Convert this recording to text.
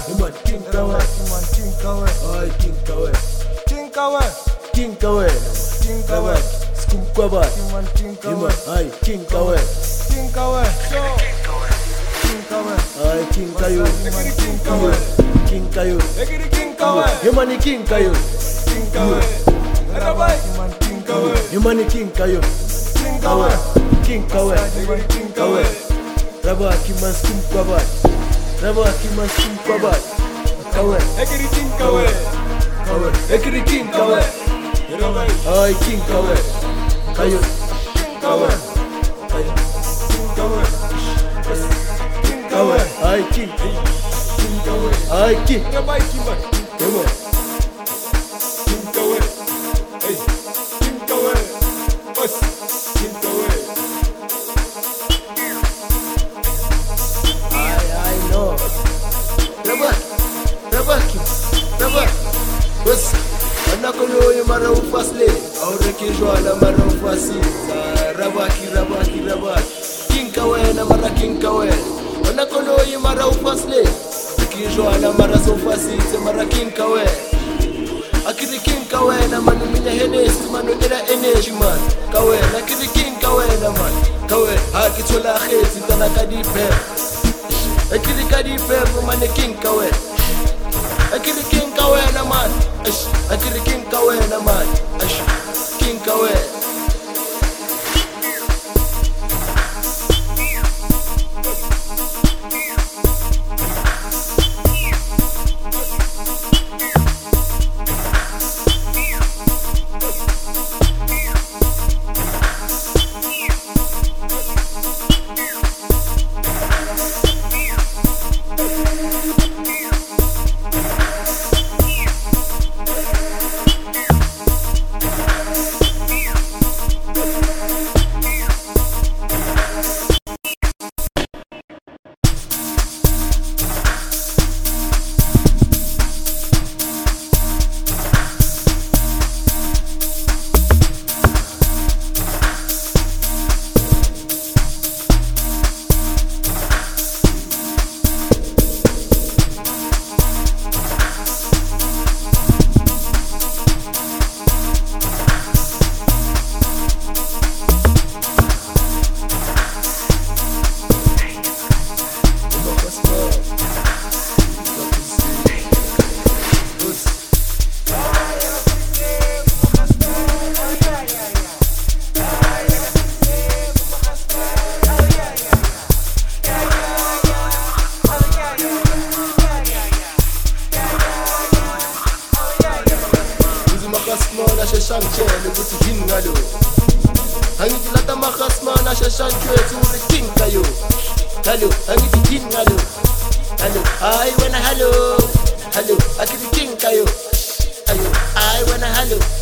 Iman King Kawe, Iman King Kawe, ay King Kawe, King Kawe, King Kawe, King Kawe, Skum Kwaba, Iman King Kawe, Iman ay King Kawe, King Kawe, King Kawe, ay King Kayo, Iman King Kawe, King Kayo, Ekiri King Kawe, Iman King Kayo, King Kawe, Rabai, Iman King Kawe, Iman King Kayo, King Kawe, King Kawe, Iman King Kawe, Raba Kiman Skum Kwaba, Raba Kiman Skum Kwaba, Kawe, Ekiri King Kawe, Kawe, Ekiri King Kawe, Rabai, ay King Kawe, Kayo, King Kawe, Kayo, King Kawe, King Kawe, Kawe, ay King, King Kawe, ay King, Rabai Kiman, Iman, King Kawe, hey, King Kawe, Bas, King Kawe. I know. Raba Kim, Raba, Bas, Anakolo mara ufasle, aure kijwala mara ufasi, Raba King Kawe na mara King Kawe, Anakolo mara ufasle, kijwala mara ufasi, mara King Kawe. Akiri King Kawe na manu minya henesi manu ila energy man Kawe, akiri King Kawe na man Kawe, haki chola kheti tana kadipe Akiri kadipe mane King Kawe Akiri King Kawe na man Akiri King Kawe na man King Kawe Makhasmana shashanchele ukuthi yini ngalo Angithi lata makhasmana shashanchwethu uri King Kayo Hello, angithi yini ngalo Hello, ay wena hello Hello, akithi King Kayo Ayo, ay wena hello